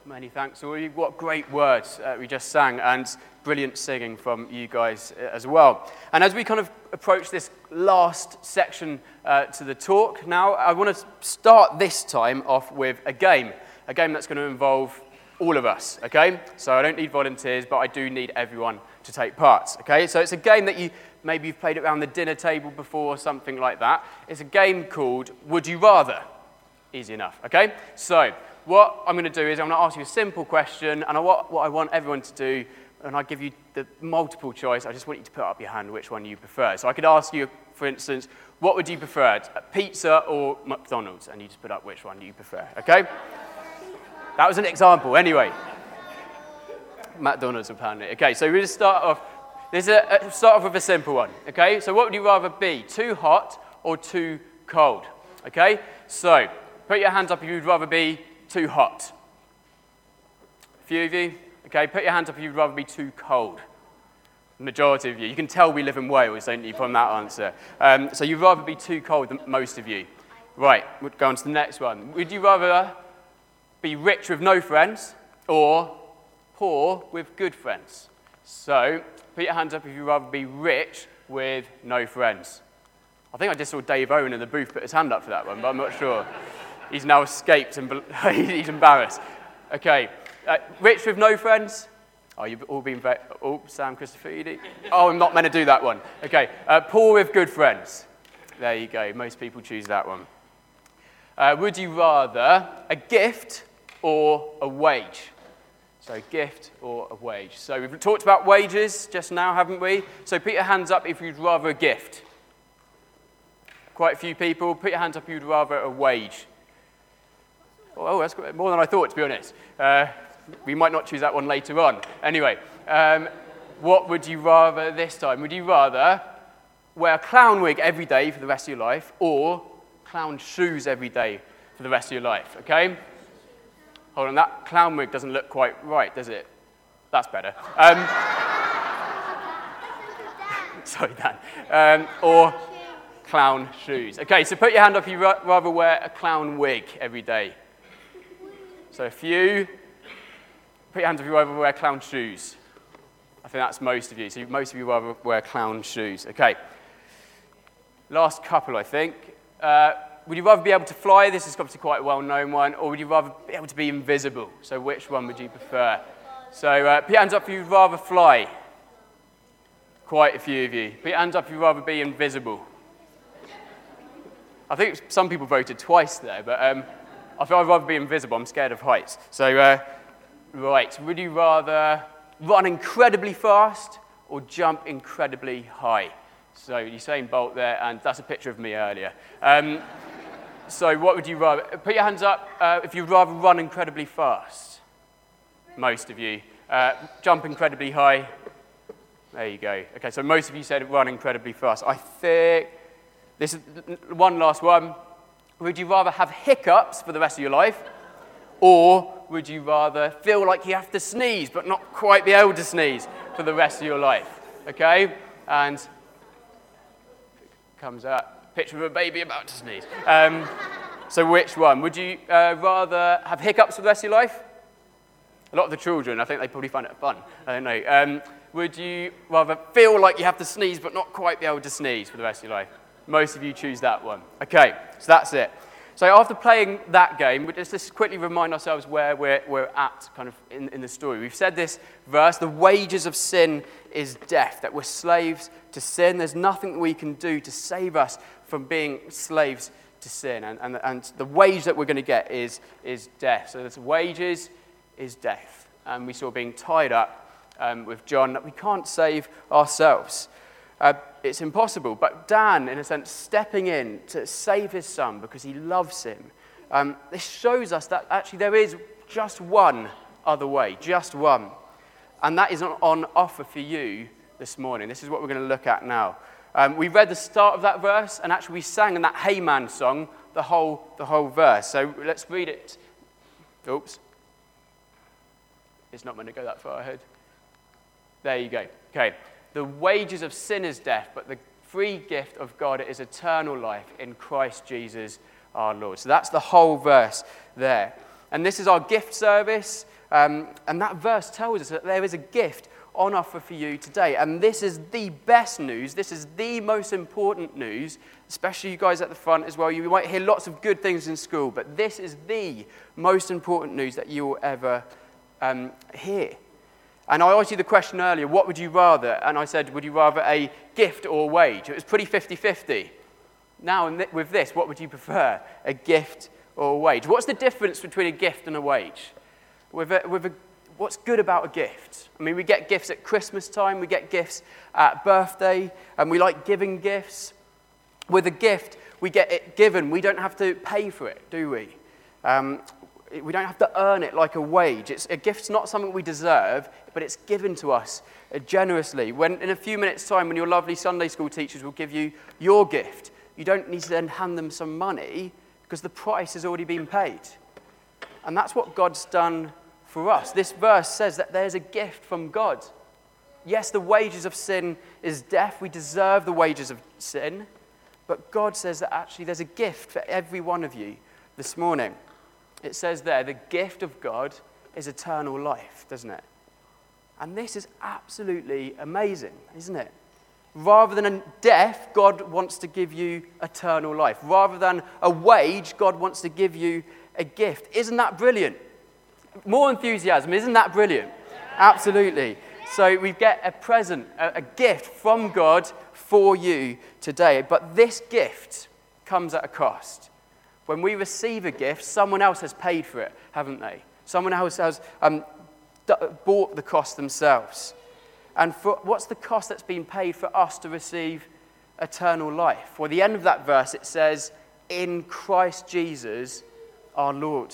Many thanks, all of you. What great words we just sang, and brilliant singing from you guys as well. And as we kind of approach this last section to the talk now, I want to start this time off with a game that's going to involve all of us, okay? So I don't need volunteers, but I do need everyone to take part, okay? So it's a game that maybe you've played it around the dinner table before or something like that. It's a game called Would You Rather? Easy enough, okay? So what I'm going to do is I'm going to ask you a simple question, and what I want everyone to do, and I give you the multiple choice, I just want you to put up your hand which one you prefer. So I could ask you, for instance, what would you prefer, pizza or McDonald's? And you just put up which one you prefer, okay? That was an example, anyway. McDonald's apparently. Okay, so we'll just start off. Start off with a simple one, okay? So what would you rather be, too hot or too cold? Okay, so put your hands up if you'd rather be too hot. A few of you? Okay, put your hands up if you'd rather be too cold. The majority of you. You can tell we live in Wales, don't you, from that answer. So you'd rather be too cold than most of you. Right, we'll go on to the next one. Would you rather be rich with no friends or poor with good friends? So put your hands up if you'd rather be rich with no friends. I think I just saw Dave Owen in the booth put his hand up for that one, but I'm not sure. He's now escaped and he's embarrassed. Okay, rich with no friends? Oh, you've all been Sam Christopher. Oh, I'm not meant to do that one. Okay, poor with good friends. There you go, most people choose that one. Would you rather a gift or a wage? So gift or a wage. So we've talked about wages just now, haven't we? So put your hands up if you'd rather a gift. Quite a few people. Put your hands up if you'd rather a wage. Oh, that's more than I thought, to be honest. We might not choose that one later on. Anyway, what would you rather this time? Would you rather wear a clown wig every day for the rest of your life or clown shoes every day for the rest of your life? Okay? Hold on, that clown wig doesn't look quite right, does it? That's better. Sorry, Dan. Or clown shoes. Okay, so put your hand up if you'd rather wear a clown wig every day. So a few. Put your hands up if you'd rather wear clown shoes. I think that's most of you. So most of you rather wear clown shoes. Okay. Last couple, I think. Would you rather be able to fly? This is obviously quite a well-known one. Or would you rather be able to be invisible? So which one would you prefer? So put your hands up if you'd rather fly. Quite a few of you. Put your hands up if you'd rather be invisible. I think some people voted twice there, but I feel I'd rather be invisible. I'm scared of heights. So, right, would you rather run incredibly fast or jump incredibly high? So Usain Bolt there, and that's a picture of me earlier. So what would you rather? Put your hands up if you'd rather run incredibly fast. Most of you. Jump incredibly high. There you go. Okay, so most of you said run incredibly fast. I think this is one last one. Would you rather have hiccups for the rest of your life, or would you rather feel like you have to sneeze but not quite be able to sneeze for the rest of your life? Okay, and comes out picture of a baby about to sneeze. So which one? Would you rather have hiccups for the rest of your life? A lot of the children, I think they probably find it fun. I don't know. Would you rather feel like you have to sneeze but not quite be able to sneeze for the rest of your life? Most of you choose that one. Okay, so that's it. So after playing that game, we'll just quickly remind ourselves where we're at kind of in the story. We've said this verse, the wages of sin is death, that we're slaves to sin. There's nothing that we can do to save us from being slaves to sin. And the wage that we're going to get is death. So the wages is death. And we saw being tied up with John that we can't save ourselves. It's impossible, but Dan, in a sense, stepping in to save his son because he loves him, this shows us that actually there is just one other way, just one. And that is on offer for you this morning. This is what we're going to look at now. We read the start of that verse, and actually we sang in that Hey Man song the whole verse. So let's read it. Oops. It's not meant to go that far ahead. There you go. Okay. The wages of sin is death, but the free gift of God is eternal life in Christ Jesus our Lord. So that's the whole verse there. And this is our gift service. And that verse tells us that there is a gift on offer for you today. And this is the best news. This is the most important news, especially you guys at the front as well. You might hear lots of good things in school, but this is the most important news that you will ever hear. And I asked you the question earlier, what would you rather? And I said, would you rather a gift or a wage? It was pretty 50-50. Now, with this, what would you prefer? A gift or a wage? What's the difference between a gift and a wage? What's good about a gift? I mean, we get gifts at Christmas time, we get gifts at birthday, and we like giving gifts. With a gift, we get it given. We don't have to pay for it, do we? We don't have to earn it like a wage. A gift's not something we deserve, but it's given to us generously. When in a few minutes' time, when your lovely Sunday school teachers will give you your gift, you don't need to then hand them some money because the price has already been paid. And that's what God's done for us. This verse says that there's a gift from God. Yes, the wages of sin is death. We deserve the wages of sin. But God says that actually there's a gift for every one of you this morning. It says there, the gift of God is eternal life, doesn't it? And this is absolutely amazing, isn't it? Rather than a death, God wants to give you eternal life. Rather than a wage, God wants to give you a gift. Isn't that brilliant? More enthusiasm, isn't that brilliant? Absolutely. So we get a present, a gift from God for you today. But this gift comes at a cost. When we receive a gift, someone else has paid for it, haven't they? Someone else has bought the cost themselves. And what's the cost that's been paid for us to receive eternal life? Well, the end of that verse, it says, in Christ Jesus our Lord.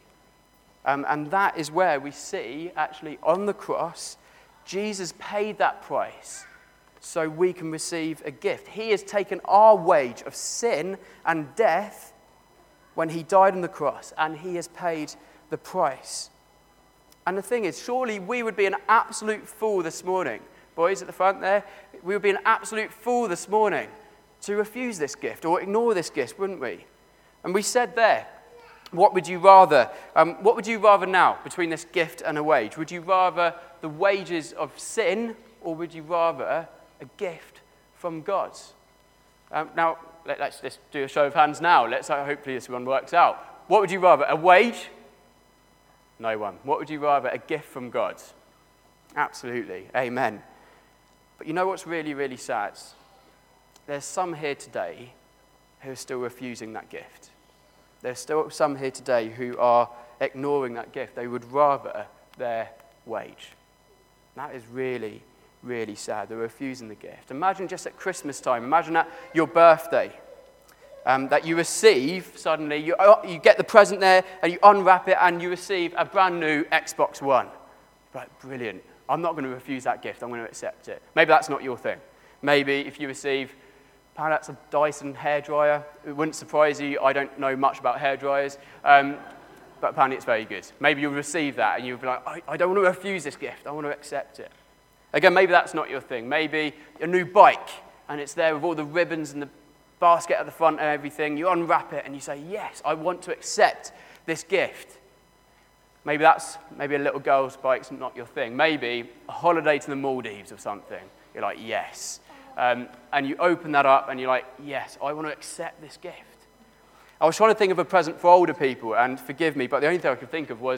And that is where we see, actually, on the cross, Jesus paid that price so we can receive a gift. He has taken our wage of sin and death when he died on the cross, and he has paid the price. And the thing is, surely we would be an absolute fool this morning, boys at the front there, we would be an absolute fool this morning to refuse this gift or ignore this gift, wouldn't we? And we said there, what would you rather? What would you rather now between this gift and a wage? Would you rather the wages of sin, or would you rather a gift from God? Now, let's just do a show of hands now. Hopefully this one works out. What would you rather, a wage? No one. What would you rather, a gift from God? Absolutely. Amen. But you know what's really, really sad? There's some here today who are still refusing that gift. There's still some here today who are ignoring that gift. They would rather their wage. That is really, really sad. They're refusing the gift. Imagine just at Christmas time, imagine at your birthday, that you receive, suddenly, you get the present there, and you unwrap it, and you receive a brand new Xbox One. Right, brilliant. I'm not going to refuse that gift. I'm going to accept it. Maybe that's not your thing. Maybe if you receive, perhaps a Dyson hairdryer, it wouldn't surprise you. I don't know much about hairdryers, but apparently it's very good. Maybe you'll receive that, and you'll be like, I don't want to refuse this gift. I want to accept it. Again, maybe that's not your thing. Maybe a new bike, and it's there with all the ribbons and the basket at the front and everything. You unwrap it, and you say, yes, I want to accept this gift. Maybe a little girl's bike's not your thing. Maybe a holiday to the Maldives or something. You're like, yes. And you open that up, and you're like, yes, I want to accept this gift. I was trying to think of a present for older people, and forgive me, but the only thing I could think of was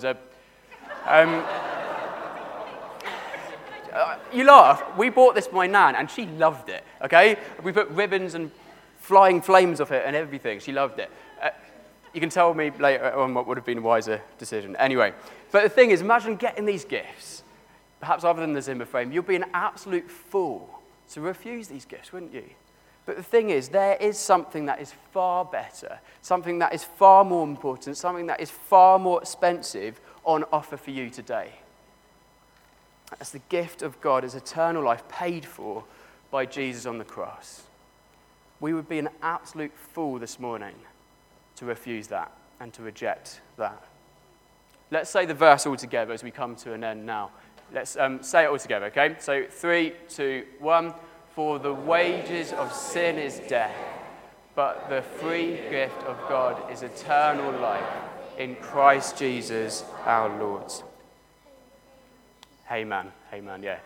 you laugh. We bought this for my nan, and she loved it, okay? We put ribbons and flying flames off it and everything. She loved it. You can tell me later on what would have been a wiser decision. Anyway, but the thing is, imagine getting these gifts. Perhaps other than the Zimmer frame, you'd be an absolute fool to refuse these gifts, wouldn't you? But the thing is, there is something that is far better, something that is far more important, something that is far more expensive on offer for you today. That's the gift of God, is eternal life paid for by Jesus on the cross. We would be an absolute fool this morning to refuse that and to reject that. Let's say the verse all together as we come to an end now. Let's say it all together, okay? So 3, 2, 1. For the wages of sin is death, but the free gift of God is eternal life in Christ Jesus our Lord. Amen, yeah.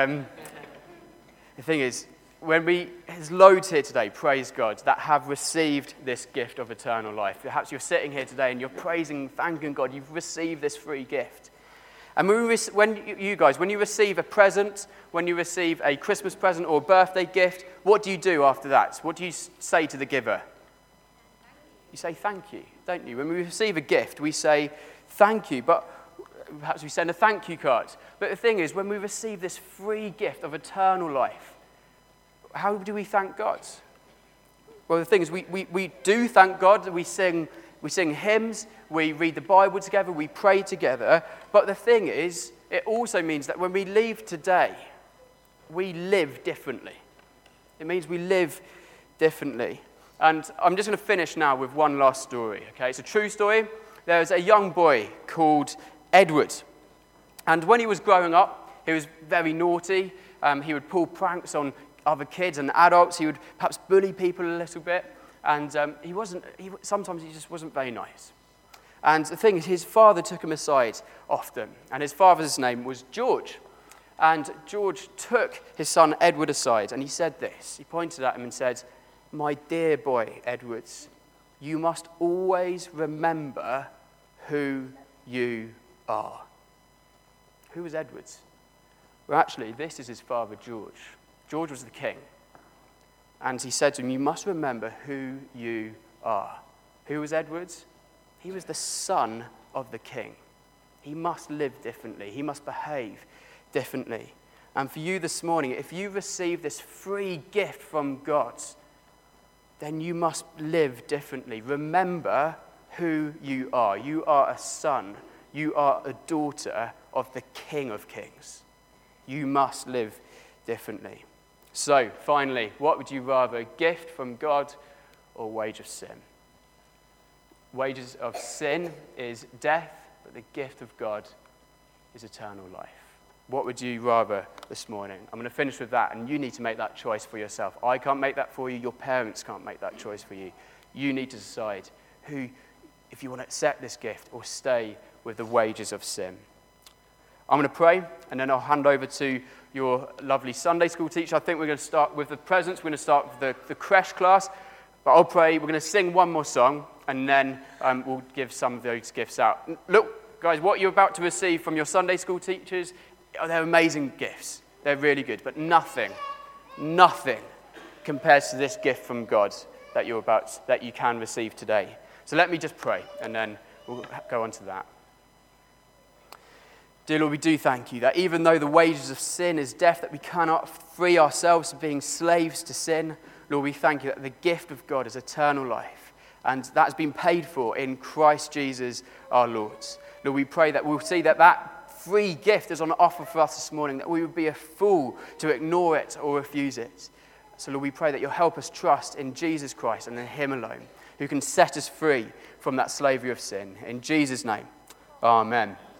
The thing is, there's loads here today, praise God, that have received this gift of eternal life. Perhaps you're sitting here today and you're praising, thanking God, you've received this free gift. And when you receive a present, when you receive a Christmas present or a birthday gift, what do you do after that? What do you say to the giver? You say thank you, don't you? When we receive a gift, we say thank you, but perhaps we send a thank you card. But the thing is, when we receive this free gift of eternal life, how do we thank God? Well, the thing is, we do thank God. We sing hymns, we read the Bible together, we pray together. But the thing is, it also means that when we leave today, we live differently. It means we live differently. And I'm just going to finish now with one last story, okay? It's a true story. There's a young boy called Edward. And when he was growing up, he was very naughty. He would pull pranks on other kids and adults. He would perhaps bully people a little bit. And sometimes he just wasn't very nice. And the thing is, his father took him aside often. And his father's name was George. And George took his son Edward aside, and he said this. He pointed at him and said, "My dear boy, Edward, you must always remember who you are." Who was Edward? Well, actually, this is his father, George. George was the king. And he said to him, "You must remember who you are." Who was Edward? He was the son of the king. He must live differently. He must behave differently. And for you this morning, if you receive this free gift from God, then you must live differently. Remember who you are. You are a son. You are a daughter of the King of Kings. You must live differently. So, finally, what would you rather, a gift from God or wage of sin? Wages of sin is death, but the gift of God is eternal life. What would you rather this morning? I'm going to finish with that, and you need to make that choice for yourself. I can't make that for you. Your parents can't make that choice for you. You need to decide if you want to accept this gift or stay with the wages of sin. I'm going to pray, and then I'll hand over to your lovely Sunday school teacher. I think we're going to start with the presents. We're going to start with the creche class. But I'll pray. We're going to sing one more song, and then we'll give some of those gifts out. Look, guys, what you're about to receive from your Sunday school teachers, they're amazing gifts. They're really good. But nothing compares to this gift from God that you can receive today. So let me just pray, and then we'll go on to that. Dear Lord, we do thank you that even though the wages of sin is death, that we cannot free ourselves from being slaves to sin. Lord, we thank you that the gift of God is eternal life, and that has been paid for in Christ Jesus our Lord. Lord, we pray that we'll see that free gift is on offer for us this morning, that we would be a fool to ignore it or refuse it. So Lord, we pray that you'll help us trust in Jesus Christ and in him alone, who can set us free from that slavery of sin. In Jesus' name, amen.